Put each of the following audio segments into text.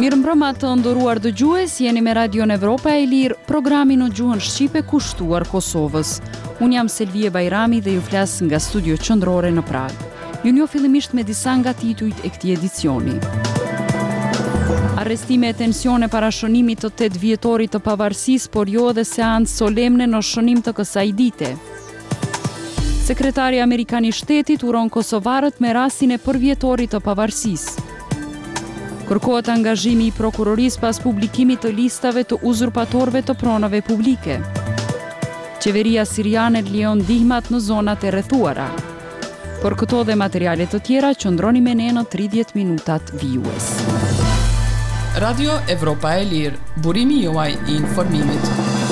Mirëmbrëma të nderuar dëgjues, jeni me Radion Evropa e Lirë, programi në gjuhën shqipe kushtuar Kosovës. Unë jam Selvie Bajrami dhe ju flas nga studio qendrore në Prag. Ju njoh fillimisht me disa nga titujt e këtij edicioni. Arrestime e tensione para shënimit të 8 vjetorit të pavarësisë, por jo edhe seancë solemne në shënim të kësaj dite. Sekretari Amerikan i Shtetit uron kosovarët me rastin e përvjetorit të pavarësisë. Kërkohet angazhimi i prokurorisë pas publikimit të listave të uzurpatorëve të pronave publike. Qeveria siriane lejon ndihmat në zonat e rrethuara. Por këto dhe materiale të tjera qëndroni me ne në 30 minutat vijues. Radio Evropa e Lirë, burimi juaj i informimit.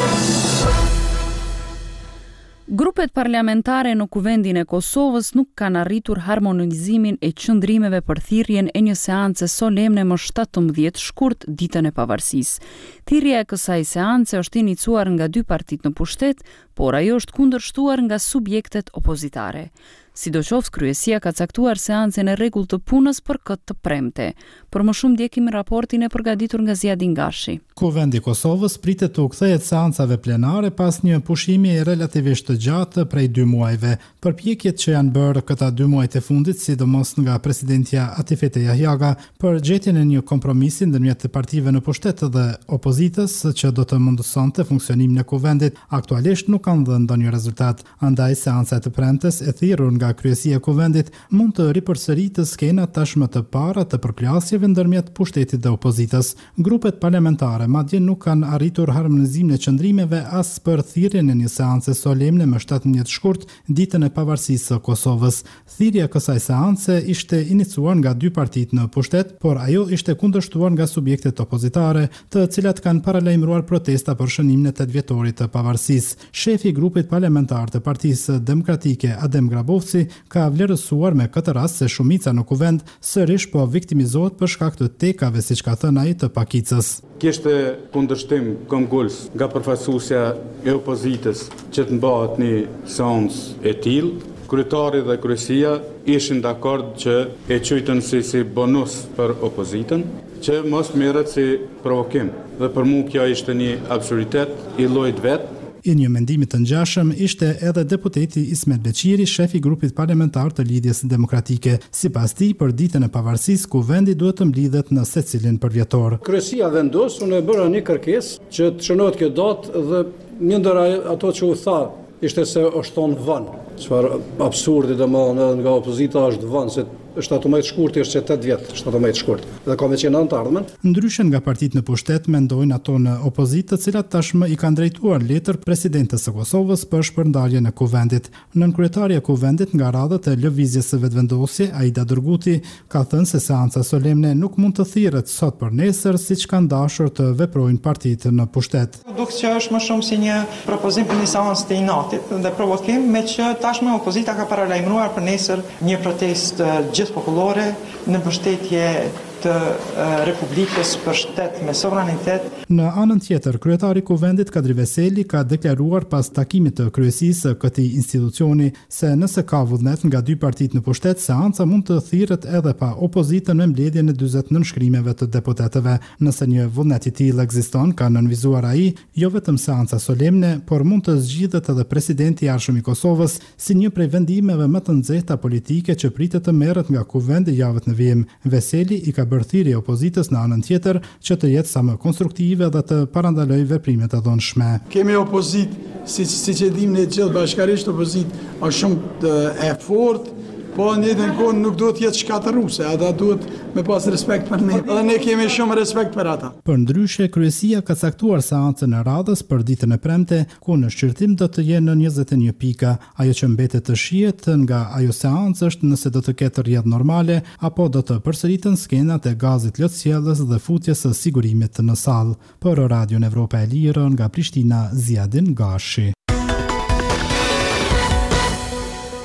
Grupet parlamentare në Kuvendin e Kosovës nuk kanë arritur harmonizimin e qëndrimeve për thirrjen e një seance solemne më 17 shkurt ditën e pavarësisë. Thirrja e kësaj seance është iniciuar nga 2 partitë në pushtet, por ajo është kundërshtuar nga subjektet opozitare. Sidoqoftë, kryesia ka caktuar seancën e rregullt të punës për këtë të premte. Për më shumë ndjekim raportin e përgatitur nga Zjadin Gashi. Kuvendi i Kosovës pritet të kthehet seancave plenare pas një pushimi relativisht të gjatë prej 2 muajve. Përpjekjet që janë bërë këta 2 muajt e fundit, sidomos nga presidentja Atifete Jahjaga, për gjetjen e një kompromisi ndërmjet partive në pushtet dhe opozitës që do të mundësonte funksionimin e kuvendit, aktualisht nuk kanë dhënë ndonjë rezultat. Andaj seanca e të premtes e thirrur nga kryesia e kuvendit mund të ripërsëritë skenat tashmë të para të përplasjeve ndërmjet pushtetit dhe opozitës. Grupet parlamentare madje nuk kanë arritur harmonizimin e qëndrimeve as për thirrjen e një seance solemne më 17 shkurt ditën e pavarësisë së Kosovës. Thirrja e kësaj seance ishte iniciuar nga 2 partitë në pushtet, por ajo ishte kundërshtuar nga subjektet opozitare, të cilat kanë paralajmëruar protesta për shënimin e 8 vjetorit të pavarësisë. Shefi i grupit parlamentar të Partisë Demokratike, Adem Grabovci, ka vlerësuar me këtë rast se shumica në kuvend sërish po viktimizohet për shkak të tekave, siç ka thënë ai, të pakicës. Kishte kundërshtim këmbgulës nga përfaqësuesja e opozitës që të mbahet një seancë e tillë. Kryetari dhe kryesia ishin dakord që e quajtën si bonus për opozitën, që mos merret si provokim. Dhe për mua kjo ishte një absurditet i llojit vet. I një mendimi të ngjashëm ishte edhe deputeti Ismet Beqiri, shefi i grupit parlamentar të Lidhjes Demokratike. Sipas tij, për ditën e pavarësisë, kuvendi duhet të mblidhet në secilin përvjetor. Kryesia vendos, unë e bëra një kërkesë që të shënohet kjo datë dhe një ndër ato që u tha ishte se është thonë vonë. Çfarë absurdi domosdoshmë nga opozita është vonë, se 17 shkurt është 8 vjet, 17 shkurt. Dhe ka me qenë antarëmen. Ndryshe nga partitë në pushtet, mendojnë ato në opozitë, të cilat tashmë i kanë drejtuar letër presidentes së Kosovës për shpërndarjen e kuvendit. Nënkryetaria e kuvendit nga radhët e lëvizjes së vetëvendosje, Aida Dërguti, ka thënë se seanca solemne nuk mund të thirret sot për nesër, siç kanë dashur të veprojnë partitë në pushtet. Duket që është më shumë si një propozim për një seancë të inatit dhe provokim, me që tashmë opozita ka paralajmëruar për nesër një protestë popullore në mbështetje të Republikës për shtet me sovranitet. Në anën tjetër, kryetari i kuvendit Kadri Veseli ka deklaruar pas takimit të kryesisë së këtij institucioni se nëse ka vullnet nga 2 partitë në pushtet, seanca mund të thirret edhe pa opozitën me mbledhjen e 40 nënshkrimeve të deputetëve. Nëse një vullnet i tillë ekziston, ka nënvizuar ai, jo vetëm seanca solemne, por mund të zgjidhet edhe presidenti i arshëm i Kosovës si një prej vendimeve më të nxehta politike që pritet të merret nga kuvendi javët në vijim. Veseli i ka bërë thirrje opozitës në anën tjetër që të jetë sa më konstruktive dhe të parandalojë veprimet e dhunshme. Kemi opozitë, siç e dimë ne gjithë bashkërisht, opozitë është shumë e fortë, po në njëjtën kohë nuk duhet të jetë shkatërruese, ata duhet me pas respekt për ne. Dhe ne kemi shumë respekt për ata. Përndryshe, kryesia ka caktuar seancën e radhës për ditën e premte, ku në shqyrtim do të jenë në 21 pika. Ajo që mbetet të shihet nga ajo seancë është nëse do të ketë rrjedh normale apo do të përsëriten skenat e gazit lotësjellës dhe futjes së sigurimit në sallë. Për Radion Evropa e Lirë nga Prishtina, Zjadin Gashi.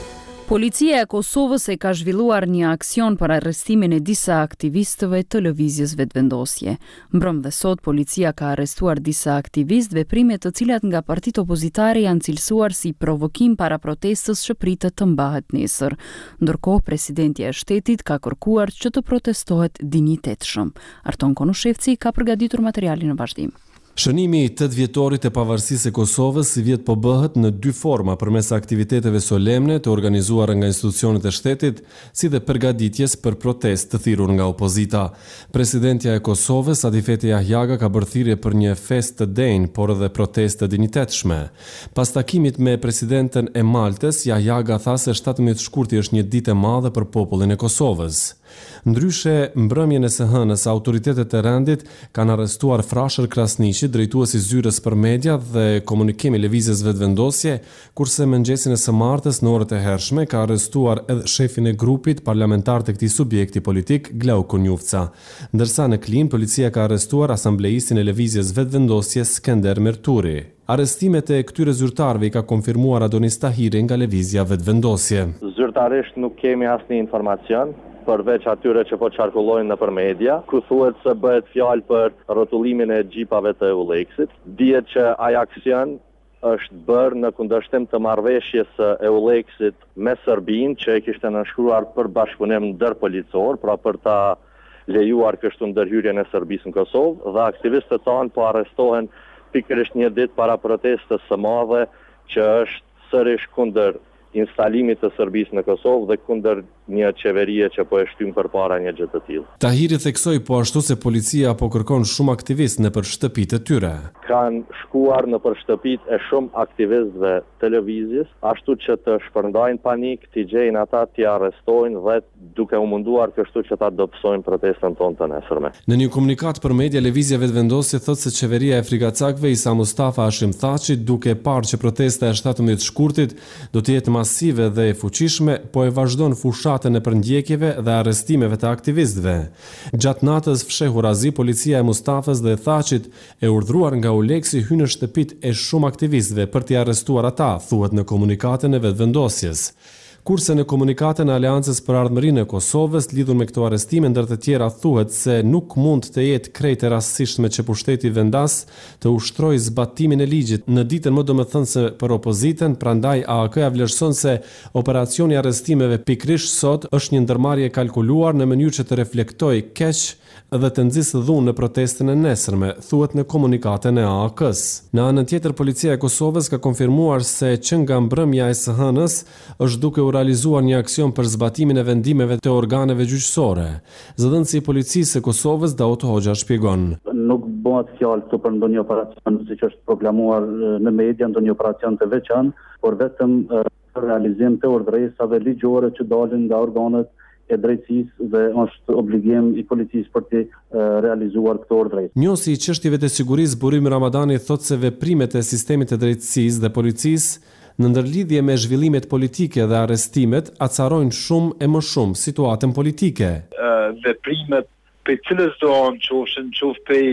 Policia e Kosovës e ka zhvilluar një aksion për arrestimin e disa aktivistëve të lëvizjes vetëvendosje. Mbrëm dhe sot, policia ka arrestuar disa aktivistë, veprime të cilat nga partitë opozitare janë cilësuar si provokim para protestës që pritet të mbahet nesër. Ndërkohë, presidentja e shtetit ka kërkuar që të protestohet dinjitetshëm. Arton Konushevci ka përgatitur materialin në vazhdim. Shënimi i 8 vjetorit e pavarësisë e Kosovës si vjet po bëhet në 2 forma përmes aktiviteteve solemne të organizuara nga institucionet e shtetit, si dhe përgatitjes për protestë të thirrur nga opozita. Presidentja e Kosovës, Atifete Jahjaga, ka bërë thirrje për një festë të denjë, por edhe protestë të dinjitetshme. Pas takimit me presidenten e Maltës, Jahjaga tha se 17 shkurti është një ditë e madhe për popullin e Kosovës. Ndryshe, mbrëmjen e së hënës, autoritetet e rendit kanë arrestuar Frashër Krasniqi, drejtuesi zyrës për media dhe komunikim i lëvizjes vetëvendosje, kurse mëngjesin e së martës në orët e hershme ka arrestuar edhe shefin e grupit parlamentar të këtij subjekti politik, Glauko Njufca. Ndërsa në Klim, policia ka arrestuar asambleistin e lëvizjes vetëvendosje Skender Merturi. Arrestimet e këtyre zyrtarëve i ka konfirmuar Adonis Tahiri nga lëvizja vetëvendosje. Zyrtarisht nuk kemi asnjë informacion përveç atyre që po qarkullojnë nëpër media, ku thuhet se bëhet fjalë për rrotullimin e xhipave të EULEX-it. Dihet që ai aksion është bërë në kundërshtim të marrëveshjes së EULEX-it me Serbinë, që e kishte nënshkruar për bashkëpunim ndërpolicor, pra për ta lejuar kështu ndërhyrjen e Serbisë në Kosovë, dhe aktivistët tanë po arrestohen pikërisht një ditë para protestës së madhe që është sërish kundër instalimit të Serbisë në Kosovë dhe kundër një qeverie që po e shtyn përpara një gjë të tillë. Tahiri theksoi po ashtu se policia po kërkon shumë aktivistë nëpër shtëpitë e tyre. Kanë shkuar nëpër shtëpitë e shumë aktivistëve të lëvizjes, ashtu që të shpërndajnë panik, t'i gjejnë ata, t'i arrestojnë dhe duke u munduar kështu që ta dobësojnë protestën tonë të nesërme. Në një komunikat për media, lëvizja vetëvendosje thotë se qeveria e frikacakëve Isa Mustafa Hashim Thaçi, duke parë që protesta e 17 shkurtit do të jetë masive dhe e fuqishme, po e vazhdon fushatën e përndjekjeve dhe arrestimeve të aktivistëve. Gjatë natës fshehur azi, policia e Mustafës dhe Thaçit e urdhruar nga EULEX-i hyn në shtëpitë e shumë aktivistëve për t'i arrestuar ata, thuhet në komunikatën e vetëvendosjes. Kurse në komunikatën e Aleancës për Ardhmërinë e Kosovës, lidhur me këto arrestime, ndër të tjera thuhet se nuk mund të jetë krejt e rastësishme që pushteti vendas të ushtrojë zbatimin e ligjit në ditën më domethënëse për opozitën, prandaj AAK-ja vlerëson se operacioni i arrestimeve pikërisht sot është një ndërmarrje kalkuluar në mënyrë që të reflektojë keq dhe të nxjisë dhunë në protestën e nesërme, thuhet në komunikatën e AAK-s. Në anën tjetër, policia e Kosovës ka konfirmuar se që nga mbrëmja e së hënës është duke u realizuar një aksion për zbatimin e vendimeve të organeve gjyqësore. Zëdhënësi i policisë së Kosovës, Daut Hoxha, shpjegon. Nuk bëhet fjalë këtu për ndonjë operacion siç është proklamuar në media, ndonjë operacion të veçantë, por vetëm realizim të urdhëresave ligjore që dalin nga organet e drejtësisë dhe është obligim i policisë për të realizuar këto urdhëresë. Njësi i çështjeve të sigurisë, Burim Ramadani, thotë se veprimet e sistemit të drejtësisë dhe policisë në ndërlidhje me zhvillimet politike dhe arrestimet acarojnë shumë e më shumë situatën politike. Veprimet për cilës do anë qoftë prej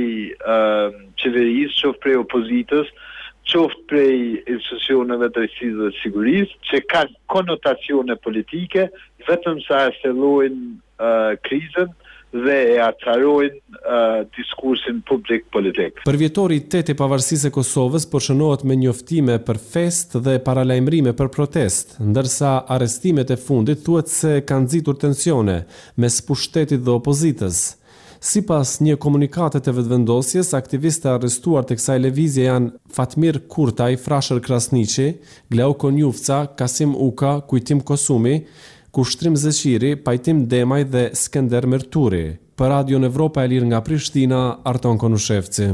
qeverisë, qoftë prej opozitës, qoftë prej institucioneve drejtësisë dhe sigurisë, që kanë konotacione politike, vetëm sa e thellojnë krizën dhe e acarojnë diskursin publik politik. Për vjetori 8 i pavarësisë e Kosovës po shënohet me njoftime për fest dhe paralajmërime për protest, ndërsa arrestimet e fundit thuhet se kanë nxitur tensione mes pushtetit dhe opozitës. Sipas një komunikate të vetëvendosjes, aktivistë arrestuar të kësaj lëvizje janë Fatmir Kurtaj, Frashër Krasniqi, Glauko Njufca, Kasim Uka, Kujtim Kosumi, Kushtrim Zeqiri, Pajtim Demaj dhe Skender Merturi. Për Radion Evropa e Lirë nga Prishtina, Arton Konushevci.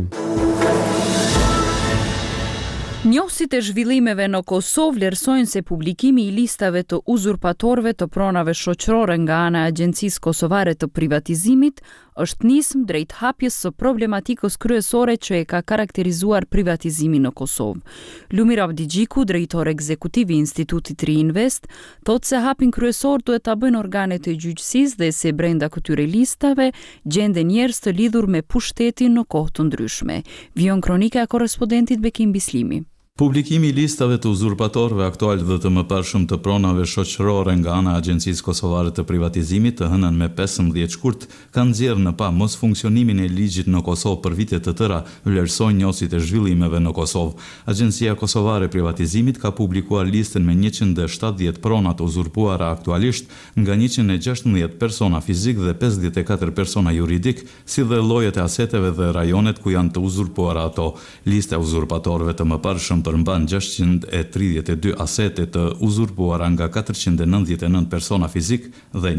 Njohësit e zhvillimeve në Kosovë vlerësojnë se publikimi i listave të uzurpatorëve të pronave shoqërore nga ana e Agjencisë Kosovare të Privatizimit është nismë drejt hapjes së problematikës kryesore që e ka karakterizuar privatizimin në Kosovë. Lumir Avdigjiku, drejtor ekzekutiv i Institutit Reinvest, thotë se hapin kryesor duhet ta bëjnë organet e gjyqësisë dhe se brenda këtyre listave gjenden njerëz të lidhur me pushtetin në kohë të ndryshme. Vijon kronika e korrespondentit Bekim Bislimi. Publikimi I listave të uzurpatorëve aktual dhe të mëparshëm të pronave shoqërore nga ana e Agjencisë Kosovare të Privatizimit të hënën me 15 shkurt ka nxjerrë në pa mos funksionimin e ligjit në Kosovë për vite të tëra, vlerësojnë njohësit e zhvillimeve në Kosovë. Agjencia Kosovare e Privatizimit ka publikuar listën me 170 prona të uzurpuara aktualisht nga 116 persona fizik dhe 54 persona juridik, si dhe llojet e aseteve dhe rajonet ku janë të uzurpuara ato. Lista e uzurpatorëve të mëparshëm përmban 632 asete të uzurpuara nga 499 persona fizik dhe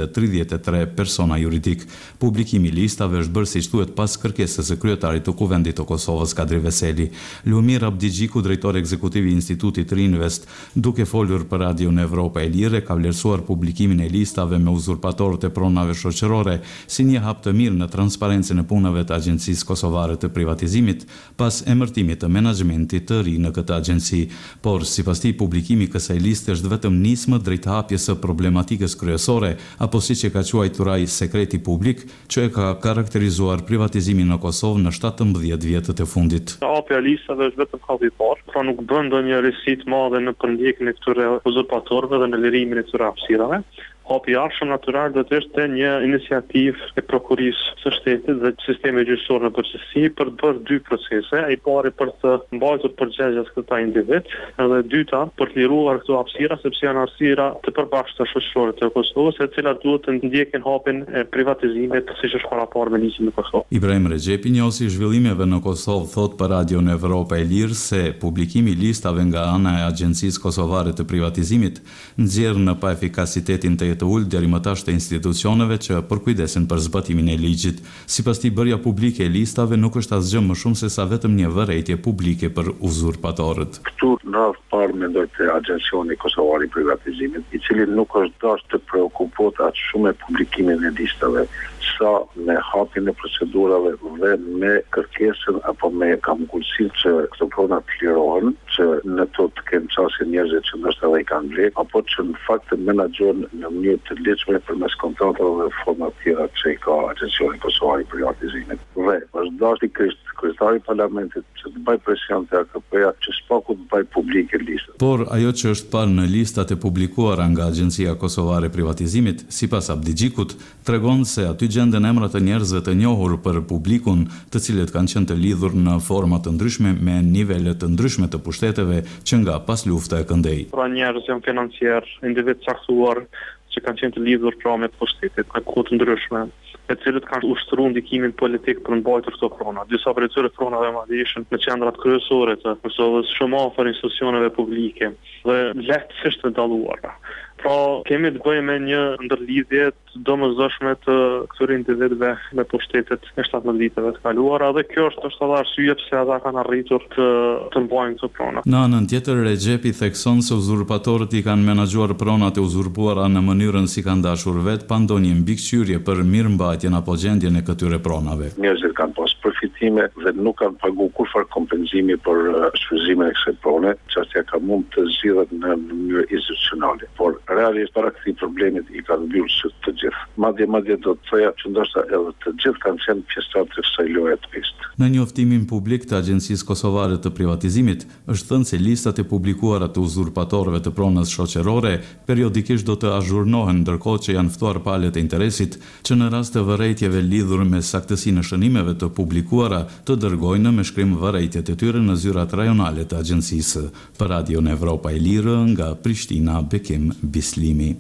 133 persona juridik. Publikimi I listave është bërë siç thuhet pas kërkesës së kryetarit të Kuvendit të Kosovës Kadri Veseli. Lumir Abdigjiku, drejtori ekzekutiv I Institutit Rinvest, duke folur për Radion Evropa e Lirë, ka vlerësuar publikimin e listave me uzurpatorët e pronave shoqërore si një hap të mirë në transparencën e punëve të Agjencisë Kosovare të Privatizimit pas emërtimit të menaxhmentit të ri në këtë agjenci, por sipas tij publikimi I kësaj liste është vetëm nismë drejt hapjes së problematikës kryesore, apo siç e ka quajtur ai sekreti publik, që e ka karakterizuar privatizimin në Kosovë në 17 vjetët e fundit. Hapja e listave është vetëm halli I parë, pra nuk bën ndonjë rrisi të madhe në përndjekjen e këtyre uzurpatorëve dhe në lirimin e këtyre hapësirave. Hapi I ardhshëm natyral do të ishte një iniciativë e prokurisë së shtetit dhe sistemi gjyqësor në përgjithësi për të bërë dy procese, I pari për të mbajtur përgjegjës këta individ, edhe e dyta për të liruar këto hapësira sepse janë hapësira të përbashkëta shoqërore të Kosovës, e cilat duhet të ndjekin hapin e privatizimit siç është paraparë me ligjin në Kosovë. Ibrahim Rexhepi, njohësi I zhvillimeve në Kosovë, thot për Radion Evropa e Lirë se publikimi I listave nga ana e Agjencisë Kosovare të Privatizimit nxjerr në pa efikasitetin të ulë deri më tash të institucioneve që përkujdesen për zbatimin e ligjit. Sipas tij bërja publike e listave nuk është asgjë më shumë se sa vetëm një vërejtje publike për uzurpatorët. Këtu në radhë parë mendoj të Agjencioni Kosovar I Privatizimit, I cili nuk është dashur të preokupohet aq shumë me publikimin e listave, sa me hapjen e procedurave dhe me kërkesën apo me kamgullsinë që këto prona të lirohen, që në to të kenë çështje njerëzit që ndoshta edhe I kanë vlerë, apo që në fakt të menaxhojnë në mënyrë të lehtëshme përmes kontratave dhe forma të tjera që I ka Agjencioni Kosovar I Privatizimit. Dhe është dashdikisht kryetari I Parlamentit që të bëj presion te AKP-ja që spaku të bëj publike listën. Por ajo që është parë në listat e publikuara nga Agjencia Kosovare e Privatizimit, sipas Abdigjikut, tregon se aty gjenden emrat e njerëzve të njohur për publikun, të cilët kanë qenë të lidhur në forma të ndryshme me nivele të ndryshme të pushteteve që nga pas lufta e këndej. Pra njerëz janë financier, individ caktuar që kanë qenë të lidhur pra me pushtetit, me kohë të ndryshme, e cilët kanë ushtruar ndikimin politik për mbajtur këto prona. Disa prej këtyre pronave madje ishin në qendrat kryesore të Kosovës, shumë afër institucioneve publike dhe lehtësisht të dalluara. Pra kemi të bëjmë me një ndërlidhje të domosdoshme të këtyre individëve me pushtetet e 17 viteve të kaluara, dhe kjo është edhe arsye pse ata kanë arritur të mbajnë këto prona. Në anën tjetër, Rexhepi thekson se uzurpatorët I kanë menaxhuar pronat e uzurpuara në mënyrën si kanë dashur vetë, pa ndonjë mbikëqyrje për mirëmbajtjen apo gjendjen e këtyre pronave. Njerëzit kanë pas përfitime dhe nuk kanë paguar kurrë kompenzimi për shfrytëzimin e kësaj prone, çështja ka mund të zgjidhet në mënyrë institucionale, por realisht para këtij problemit I kanë mbyllur të gjithë. Madje do të thoya që ndoshta edhe të gjithë kanë qenë pjesëtar të kësaj loje të pistë. Në njoftimin publik të Agjencisë Kosovare të Privatizimit, është thënë se listat e publikuara të uzurpatorëve të pronës shoqërore periodikisht do të azhurnohen, ndërkohë që janë ftuar palët e interesit që në rast të vërejtjeve lidhur me saktësinë e shënimeve të publikuara të dërgojnë me shkrim vërejtjet e tyre në zyrat rajonale të agjencisë. Për Radion Evropa e Lirë, nga Prishtina, Bekim Bislimi.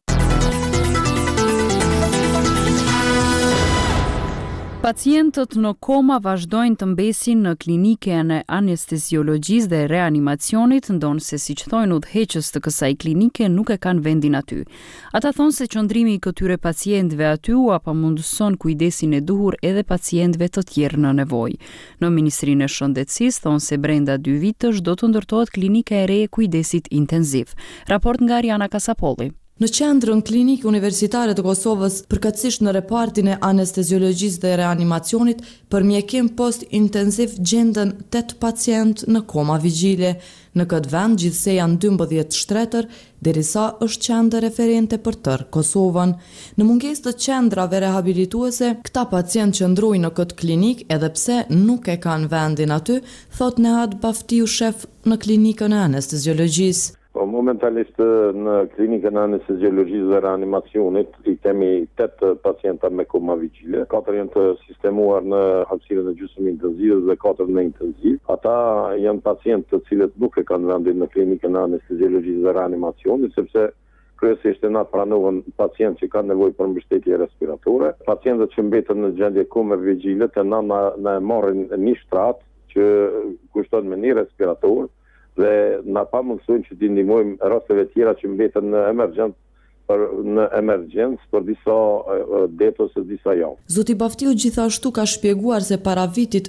Pacientët në koma vazhdojnë të mbesin në klinikën e anesteziologjisë dhe reanimacionit, ndonse siç thonë udhëheqës të kësaj klinike nuk e kanë vendin aty. Ata thonë se qëndrimi I këtyre pacientëve aty u apamundëson kujdesin e duhur edhe pacientëve të tjerë në nevojë. Në Ministrinë e Shëndetësisë thonë se brenda 2 vitësh do të ndërtohet klinika e re e kujdesit intenziv. Raport nga Ariana Kasapolli. Në qendrën klinikë universitare të Kosovës, përkatësisht në repartin e anesteziologjisë dhe reanimacionit, për mjekim post-intensiv gjenden 8 pacient në koma vigjile. Në këtë vend gjithsej janë 12 shtretër, derisa është qendër referente për tërë Kosovën. Në mungesë të qendrave rehabilituese, këta pacient qëndrojnë në këtë klinik edhe pse nuk e kanë vendin aty, thot Nehat Baftiu, shef në klinikën e anesteziologjisë. Momentalisht në klinikën e anesteziologjisë dhe reanimacionit I kemi 8 pacienta me koma vigjile, 4 janë të sistemuar në hapësirën e gjysmë intenzive dhe 4 në intenziv. Ata janë pacientë të cilët nuk e kanë vendin në klinikën e anesteziologjisë dhe reanimacionit, sepse kryesisht na pranohen pacientë që kanë nevojë për mbështetje respiratore. Pacientët që mbeten në gjendje kome vigjile, na marrin një shtrat që kushton me një respirator dhe na pa mundësojnë që t'i ndihmojmë rasteve tjera që mbeten në emergjencë për disa det ose disa javë. Zoti Baftiu gjithashtu ka shpjeguar se para vitit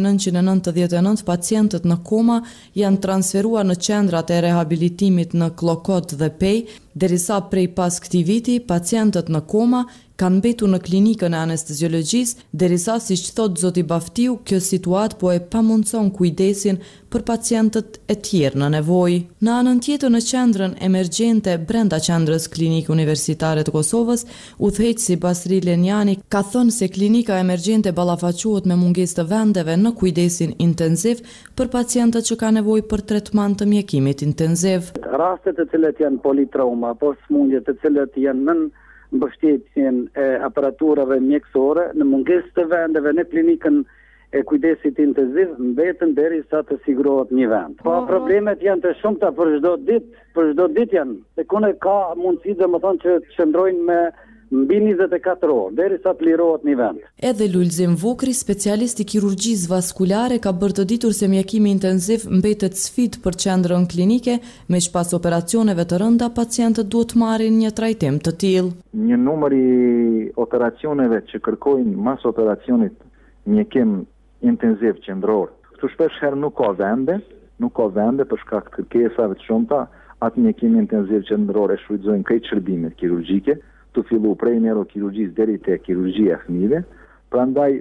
1999 pacientët në koma janë transferuar në qendrat e rehabilitimit në Klokot dhe Pej, derisa prej pas këtij viti pacientët në koma kanë mbetur në klinikën e anesteziologjisë, derisa siç thot zoti Baftiu, kjo situatë po e pamundson kujdesin për pacientët e tjerë në nevojë. Në anën tjetër në qendrën emergjente brenda qendrës klinikë universitare të Kosovës, udhëheqësi Basri Lenjani ka thënë se klinika emergjente ballafaqohet me mungesë të vendeve në kujdesin intenziv për pacientët që kanë nevojë për tretman të mjekimit intenziv. Rastet të cilat janë politrauma apo smundje të cilat janë nën mbështetjen e aparaturave mjekësore në mungesë të vendeve në klinikën e kujdesit intenziv mbeten derisa të sigurohet një vend. Po problemet janë të shumta për çdo ditë janë. Dhe kone ka mundësi domethënë që qëndrojnë me mbi 24 orë derisa të lirohet një vend. Edhe Lulzim Vukri, specialist I kirurgjisë vaskulare, ka bërë të ditur se mjekimi intenziv mbetet sfidë për qendrën klinike, me që pas operacioneve të rënda pacientët duhet marrin një trajtim të tillë. Një numër I operacioneve që kërkojnë mas operacionit mjekim intenziv qendror. Kështu shpesh herë nuk ka vende për shkak të kërkesave të shumta, atë mjekim intenziv qendror e shfrytëzojnë krejt shërbimet kirurgjike, të fillu prej neurokirurgjisë deri te kirurgjia e fëmijëve. Prandaj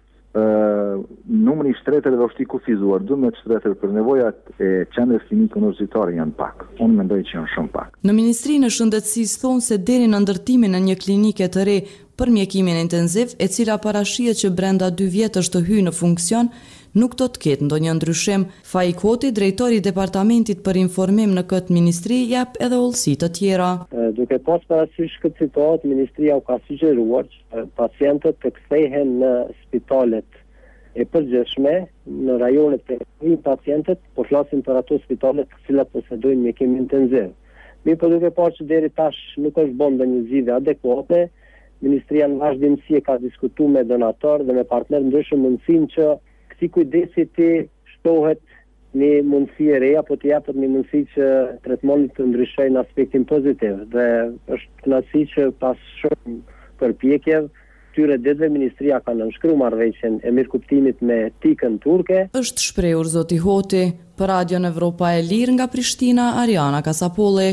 numri I shtretërve është I kufizuar, 12 shtretër për nevojat e qendrës klinike universitare janë pak. Unë mendoj që janë shumë pak. Në Ministrinë e Shëndetësisë thonë se deri në ndërtimin e një klinike të re për mjekimin intenziv, e cila parashihet që brenda 2 vjetësh të hyjë në funksion, nuk do të ketë ndonjë ndryshim. Faik Hoti, drejtori I departamentit për informim në këtë ministri, jep edhe ullësi të tjera. Duke pas parasysh këtë situatë, ministria u ka sugjeruar që pacientët të kthehen në spitalet e përgjithshme, në rajonet të pacientët, po flasim për ato spitalet të cilat posedojnë mjekim intenziv. Mirë, po duke parë që deri tash nuk është bën ndonjë zgjidhje adekuate, ministria në vazhdimsi ka diskutuar me donator dhe me partner ndryshëm mundësinë që këtij kujdesi të shtohet një mundësi e re apo të japet një mundësi që tretmani të ndryshojë në aspektin pozitiv. Dhe është kënaqësi që pas shumë përpjekjeve këtyre ditëve ministria ka nënshkruar marrëveshjen e mirëkuptimit me Tikën turke. Është shprehur zoti Hoti për Radion Evropa e Lirë nga Prishtina, Ariana Kasapolli.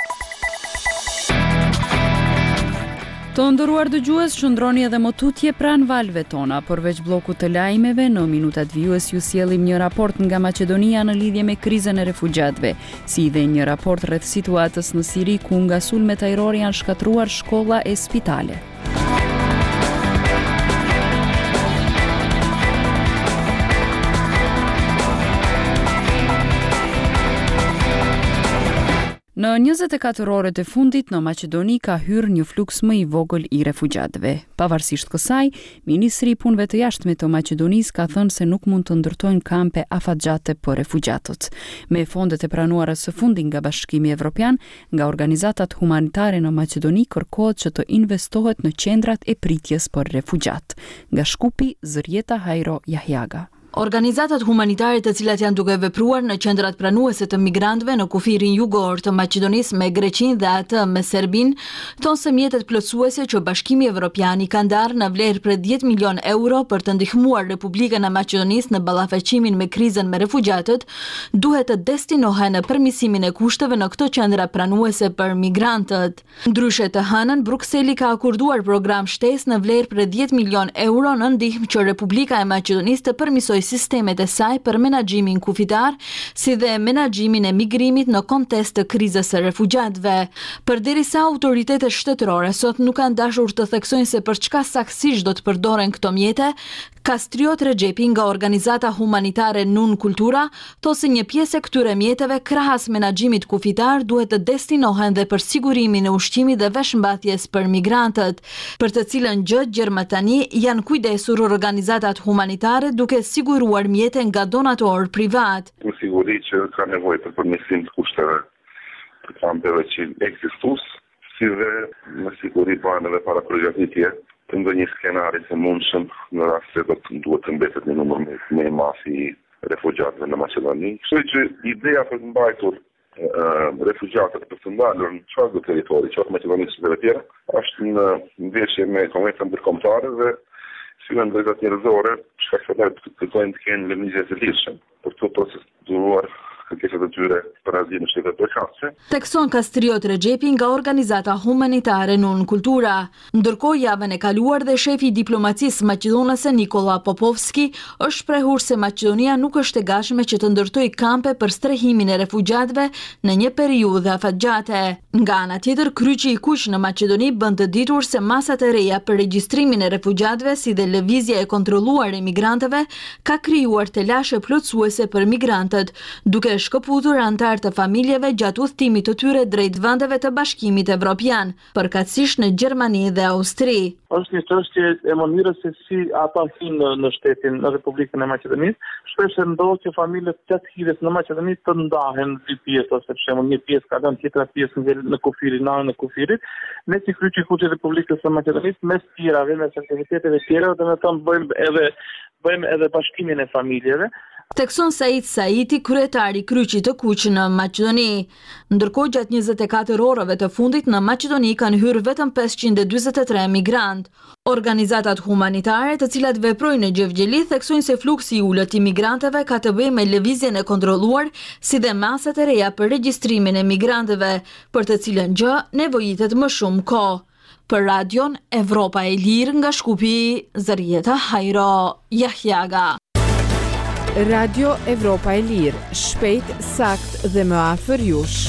Të nderuar dëgjues, qëndroni edhe më tutje pranë valve tona, përveç bllokut të lajmeve, në minutat vijues ju sjellim një raport nga Maqedonia në lidhje me krizën e refugjatëve, si dhe një raport rreth situatës në Siri ku nga sulmet ajrore janë shkatruar shkolla e spitale. Në 24 orët e fundit në Maqedoni ka hyrë një fluks më I vogël I refugjatëve. Pavarësisht kësaj, Ministri I Punëve të Jashtme të Maqedonisë ka thënë se nuk mund të ndërtojnë kampe afatgjate për refugjatët. Me fondet e pranuara së fundit nga Bashkimi Evropian, nga organizatat humanitare në Maqedoni kërkohet që të investohet në qendrat e pritjes për refugjat. Nga Shkupi, Zërjeta Hajro Jahjaga. Organizatat humanitare të cilat janë duke vepruar në qendrat pranuese të migrantëve në kufirin jugor të Maqedonisë me Greqinë dhe atë me Serbinë, thonë se mjetet plotësuese që Bashkimi Evropian i ka ndarë në vlerë për 10 milion euro për të ndihmuar Republikën e Maqedonisë në ballafaqimin me krizën me refugjatët, duhet të destinohen në përmirësimin e kushteve në këto qendra pranuese për migrantët. Ndryshe të hënën, Brukseli ka akorduar program shtesë në vlerë për 10 milion euro në ndihmë që Republika e Maqedonisë të përmirësojë sistemet e saj për menaxhimin kufitar, si dhe menaxhimin e migrimit në kontekst të krizës së refugjatëve. Përderisa autoritetet shtetërore sot nuk kanë dashur të theksojnë se për çka saktësisht do të përdoren këto mjete, Kastriot Rexhepi nga organizata humanitare Nun Kultura thotë se një pjesë e këtyre mjeteve krahas menaxhimit kufitar duhet të destinohen dhe për sigurimin e ushqimit dhe veshmbathjes për migrantët, për të cilën gjë Gjerma tani janë kujdesur organizatat humanitare duke siguruar mjete nga donator privat. Për siguri që ka nevojë për përmirësim të kushteve të kampeve që ekzistus, si dhe me siguri bëhen edhe para përgatitje të ndonjë skenari të mundshëm në rast se duhet të mbetet një numër më i madh i refugjatëve në Maqedoni. Kështu që ideja për të mbajtur refugjatët për të ndalur në çfarëdo territori, qoftë Maqedonisë dhe tjera, është në ndeshje me konvencion ndërkombëtare dhe syren drejtat njerëzore, shkak se ata kërkojnë të kenë lëvizje të lirshme për të proceduruar kërkesat e tyre për azil në shtetet përkatëse. Tekson Kastriot Rexhepi nga organizata humanitare Nun Kultura. Ndërkohë javën e kaluar dhe shefi i diplomacisë maqedonase Nikola Popovski është shprehur se Maqedonia nuk është e gatshme që të ndërtojë kampe për strehimin e refugjatëve në një periudhë afatgjate. Nga ana tjetër, kryqi i kuq në Maqedoni bën të ditur se masat e reja për regjistrimin e refugjatëve si dhe lëvizja e kontrolluar e migrantëve ka krijuar telashe plotësuese për migrantët, duke shkëputur antar të familjeve gjatë udhëtimit të tyre drejt vendeve të Bashkimit Evropian, përkatësisht në Gjermani dhe Austri. Është një çështje e mënyrës se si ata hynë në shtetin, në Republikën e Maqedonisë. Shpesh ndodh që familjet gjatë hyrjes në Maqedoni të ndahen në dy pjesë, ose për shembull një pjesë ka lënë tjetra pjesë në kufirin, në anën e kufirit. Ne si kryqi i kuq i Republikës së Maqedonisë, mes tjerave, mes aktiviteteve tjera, domethënë bëjmë edhe bashkimin e familjeve. Tekson Said Saiti, kryetari kryqit të kuq në Maqedoni. Ndërkohë gjatë 24 orëve të fundit në Maqedoni kanë hyrë vetëm 543 migrant. Organizatat humanitare, të cilat veprojnë në Gjevgjeli, theksojnë se fluksi i ulët i migrantëve ka të bëjë me lëvizjen e kontrolluar, si dhe masat e reja për regjistrimin e migrantëve, për të cilën gjë nevojitet më shumë kohë. Për radion Evropa e Lirë nga Shkupi, Zërieta Hajro Jahjaga. Radio Evropa e Lirë, shpejt, sakt dhe më afër jush.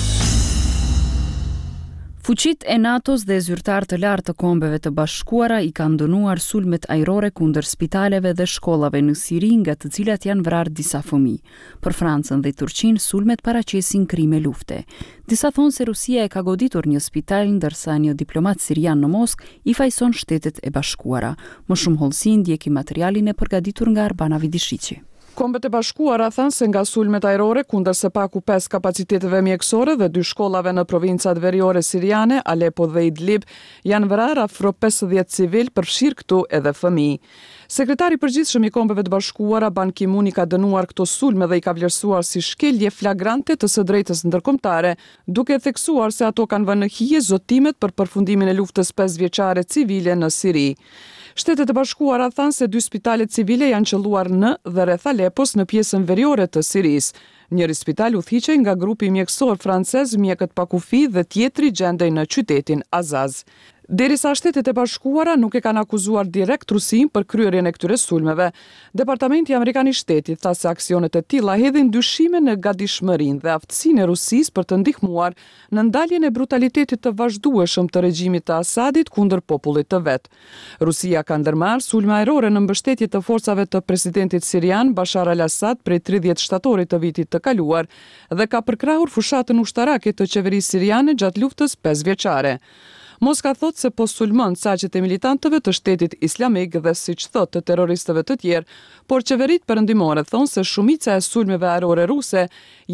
Fuqit e NATO-s dhe zyrtar të lartë të Kombeve të Bashkuara i kanë dënuar sulmet ajrore kundër spitaleve dhe shkollave në Siri, nga të cilat janë vrarë disa fëmijë. Për Francën dhe Turqinë, sulmet paraqesin krime lufte. Disa thonë se Rusia e ka goditur një spital, ndërsa një diplomat sirian në Moskë i fajson Shtetet e Bashkuara. Më shumë hollësi ndjeki materialin e përgatitur nga Arbana Vidishiqi. Kombet e Bashkuara thanë se nga sulmet ajrore kundër së paku 5 kapaciteteve mjekësore dhe 2 shkollave në provincat veriore siriane, Aleppo dhe Idlib, janë vrarë afro 50 civil, përfshirë këtu edhe fëmijë. Sekretari i përgjithshëm i Kombeve të Bashkuara Ban Ki-moon i ka dënuar këto sulme dhe i ka vlerësuar si shkelje flagrante të së drejtës ndërkombëtare, duke theksuar se ato kanë vënë në hije zotimet për përfundimin e luftës 5 vjeçare civile në Siri. Shtetet e Bashkuara thanë se 2 spitale civile janë qelluar në dhe rreth Aleppos në pjesën veriore të Sirisë. Njëri spital udhëhiqej nga grupi mjekësor francez Mjekët pa kufi dhe tjetri gjendej në qytetin Azaz. Derisa Shtetet e Bashkuara nuk e kanë akuzuar direkt Rusinë për kryerjen e këtyre sulmeve, Departamenti Amerikan i Shtetit tha se aksionet e tilla hedhin dyshime në gatishmërinë dhe aftësinë e Rusisë për të ndihmuar në ndaljen e brutalitetit të vazhdueshëm të regjimit të Asadit kundër popullit të vet. Rusia ka ndërmarrë sulme ajrore në mbështetje të forcave të presidentit sirian Bashar al-Assad prej 30 shtatorit të vitit të kaluar dhe ka përkrahur fushatën ushtarake të qeverisë siriane gjatë luftës 5 vjeçare. Moska thot se po sulmon saqet e militantëve të Shtetit Islamik dhe siç thot të terroristëve të tjerë, por qeveritë perëndimore thonë se shumica e sulmeve ajrore ruse janë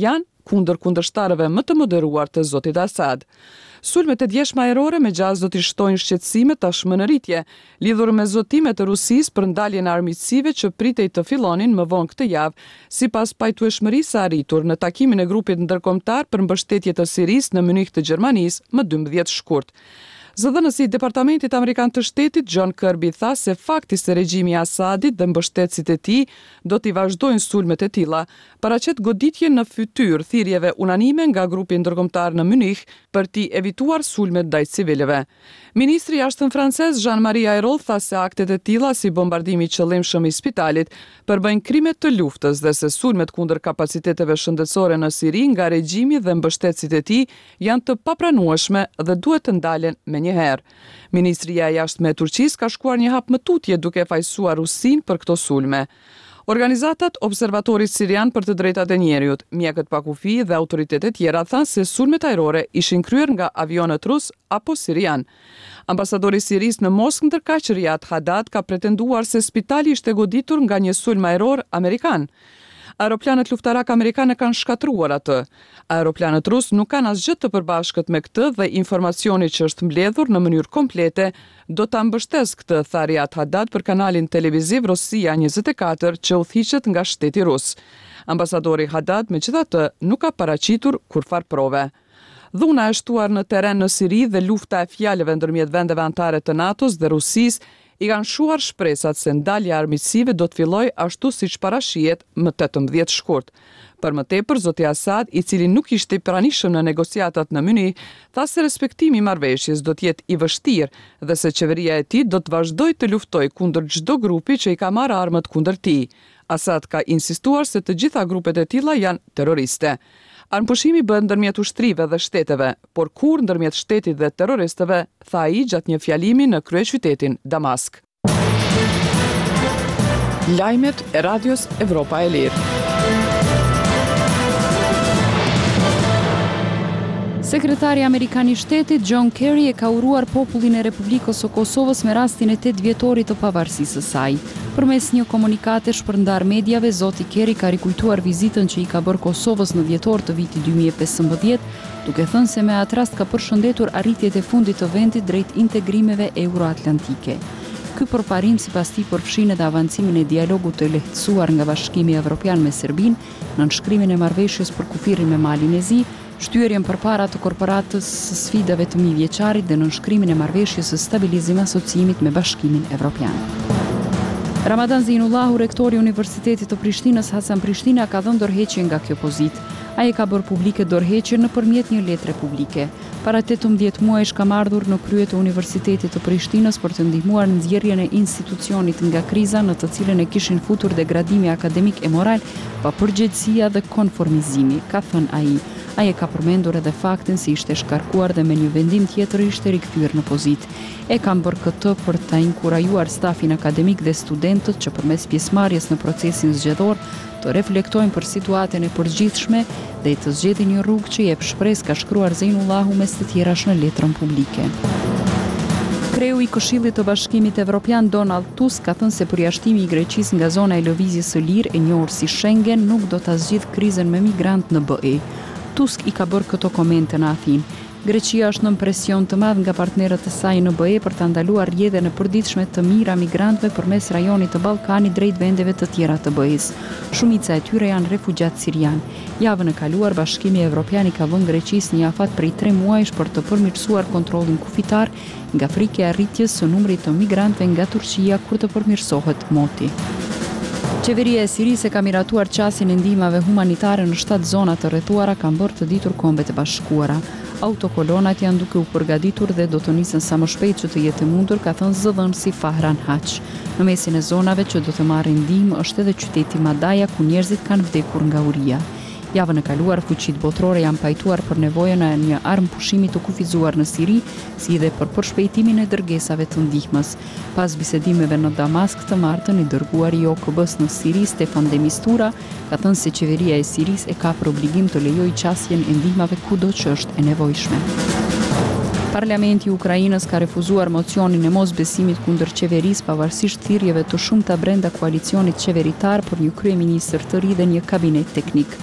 kundër kundërshtarëve më të moderuar të zotit Asad. Sulmet e djeshme ajrore me gjas do t'i shtojnë shqetësime tashmë në rritje, lidhur me zotimet e Rusisë për ndaljen e armiqësive që pritej të fillonin më vonë këtë javë, sipas pajtueshmërisë arritur në takimin e grupit ndërkombëtar për mbështetje të Sirisë në Munich të Gjermanisë më 12 shkurt. Zëdhënësi i Departamentit Amerikan të Shtetit, John Kirby, tha se fakti se regjimi i Asadit dhe mbështetësit e tij do t'i vazhdojnë sulmet e tilla, paraqet goditje në fytyrë thirrjeve unanime nga grupi ndërkombëtar në Munich për t'i evituar sulmet ndaj civilëve. Ministri i Jashtëm francez Jean-Marie Ayrault tha se aktet e tilla si bombardimi i qëllimshëm i spitalit përbëjnë krime të luftës dhe se sulmet kundër kapaciteteve shëndetësore në Siri nga regjimi dhe mbështetësit e tij janë të papranueshme dhe duhet të ndalen menjëherë. Ministria e Jashtme e Turqisë ka shkuar një hap më tutje duke fajsuar Rusinë për këto sulme. Organizatat Observatorit Sirian për të drejtat e njerëzit, mjekët pa kufi dhe autoritetet tjera thanë se sulmet ajrore ishin kryer nga avionët rus apo sirian. Ambasadori i Sirisë në Moskë ndërkaq Riyad Haddad ka pretenduar se spitali ishte goditur nga një sulm ajror amerikan. Aeroplanet luftarak amerikane kanë shkatruar atë. Aeroplanet rus nuk kanë asgjë të përbashkët me këtë dhe informacioni që është mbledhur në mënyrë komplete do ta mbështes këtë, tha Riyad Haddad për kanalin televiziv Rosia 24 që udhëhiqet nga shteti rus. Ambasadori Haddad megjithatë nuk ka paraqitur kurfar prove. Dhuna e shtuar në terren në Siri dhe lufta e fjalëve ndërmjet vendeve anëtare të NATO-s dhe Rusisë i kanë shuar shpresat se ndalja e armiqësive do të fillojë ashtu siç parashihet më 18 shkurt. Për më tepër, zoti Asad, i cili nuk ishte i pranishëm në negociatat në Munich, tha se respektimi i marrëveshjes do të jetë i vështirë dhe se qeveria e tij do të vazhdojë të luftojë kundër çdo grupi që i ka marrë armët kundër tij. Asad ka insistuar se të gjitha grupet e tilla janë terroriste. Armëpushimi bëhet ndërmjet ushtrive dhe shteteve, por kur ndërmjet shtetit dhe terroristëve, tha ai gjatë një fjalimi në kryeqytetin Damask. Lajmet e Radios Evropa e Lirë. Sekretari Amerikan i Shtetit John Kerry e ka uruar popullin e Republikës së Kosovës me rastin e 8 vjetorit të pavarësisë së saj. Përmes një komunikate shpërndar mediave, zoti Kerry ka rikujtuar vizitën që i ka bërë Kosovës në dhjetor të vitit 2015, duke thënë se me atë rast ka përshëndetur arritjet e fundit të vendit drejt integrimeve euroatlantike. Ky përparim sipas tij përfshin edhe avancimin e dialogut të lehtësuar nga Bashkimi Evropian me Serbinë, nënshkrimin e marrëveshjes për kufirin me Malin e Zi, shtyerjen përpara të korporatës së sfidave të mijëvjeçarit dhe nënshkrimin e marrëveshjes së stabilizim asociimit me Bashkimin Evropian. Ramadan Zinullahu, rektori i Universitetit të Prishtinës Hasan Prishtina, ka dhënë dorëheqje nga kjo pozitë. Ai e ka bërë publike dorëheqjen nëpërmjet një letre publike. Para 18 muajsh kam ardhur në krye të Universitetit të Prishtinës për të ndihmuar në nxjerrjen e institucionit nga kriza në të cilën e kishin futur degradimi akademik e moral, papërgjegjësia dhe konformizimi, ka thënë ai. Ai e ka përmendur edhe faktin se ishte shkarkuar dhe me një vendim tjetër ishte rikthyer në pozitë. E kam bërë këtë për ta inkurajuar stafin akademik dhe studentët që përmes pjesëmarrjes në procesin zgjedhor të reflektojnë për situatën e përgjithshme dhe të zgjedhin një rrugë që jep shpresë, ka shkruar Zeinullahu mes të tjerash në letrën publike. Kreu i Këshillit të Bashkimit Evropian Donald Tusk ka thënë se përjashtimi i Greqisë nga zona e lëvizjes së lirë e njohur si Schengen nuk do ta zgjidhë krizën me migrantë në BE. Tusk i ka bërë këto komente në Athinë. Greqia është nën presion të madh nga partnerët e saj në BE për ta ndaluar rrjedhjen e përditshme të mijëra migrantëve përmes rajonit të Ballkanit drejt vendeve të tjera të BE-s. Shumica e tyre janë refugjat sirian. Javën e kaluar Bashkimi Evropian i ka vënë Greqisë një afat prej 3 muajsh për të përmirësuar kontrollin kufitar nga frika e arritjes së numrit të migrantëve nga Turqia kur të përmirësohet moti. Qeveria e Sirisë ka miratuar qasjen e ndihmave humanitare në 7 zona të rrethuara, kanë bërë të ditur Kombet e Bashkuara. Autokolonat janë duke u përgatitur dhe do të nisen sa më shpejt që të jetë mundur, ka thënë zëdhënësi Fahran Haq. Në mesin e zonave që do të marrin ndihmë është edhe qyteti Madaja, ku njerëzit kanë vdekur nga uria. Javën e kaluar, fuqitë botërore janë pajtuar për nevojën e një armë pushimi të kufizuar në Siri, si dhe për përshpejtimin e dërgesave të ndihmës. Pas bisedimeve në Damask të martën, i dërguari i OKB-s në Siri, Stefan de Mistura, ka thënë se qeveria e Sirisë e ka për obligim të lejojë qasjen e ndihmave kudo që është e nevojshme. Parlamenti i Ukrainës ka refuzuar mocionin e mosbesimit kundër qeverisë pavarësisht thirrjeve të shumta brenda koalicionit qeveritar për një kryeministër të ri dhe një kabinet teknik.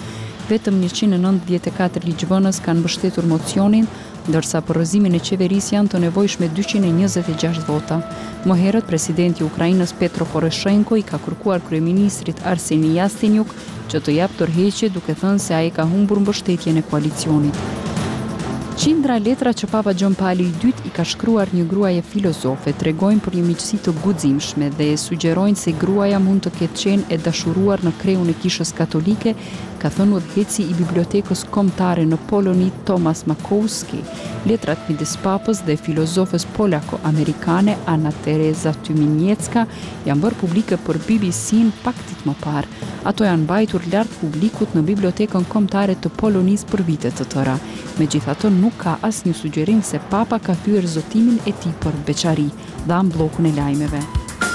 Vetëm 194 ligjvënës kanë mbështetur mocionin, ndërsa për rrëzimin e qeverisë janë të nevojshme 226 vota. Më herët, presidenti i Ukrainës Petro Poroshenko i ka kërkuar kryeministrit Arseni Yatsenyuk që të japë tërheqje, duke thënë se ai ka humbur mbështetjen e koalicionit. Qindra letra që Papa Gjon Pali II i ka shkruar një gruaje filozofe tregojnë për një miqësi të guximshme dhe sugjerojnë se gruaja mund të ketë qenë e dashuruar në kreun e kishës katolike, ka thënë udhëheci i bibliotekës kombëtare në Poloni Tomasz Makowski. Letrat midis Papës dhe filozofës polako-amerikane Anna Teresa Tyminiecka janë bërë publike për BBC-n pak ditë më parë. Ato janë mbajtur lart publikut në bibliotekën kombëtare të Polonisë për vite të tëra. Megjithatë, nuk ka asnjë sugjerim se Papa ka thyer zotimin e tij për beçari, dha bllokun e lajmeve.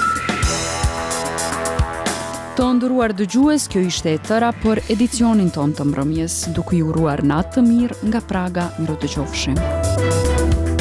Të nderuar dëgjues, kjo ishte e tëra për edicionin ton të mbrëmjes. Duke ju uruar natë të mirë nga Praga, miru dëgjofshim.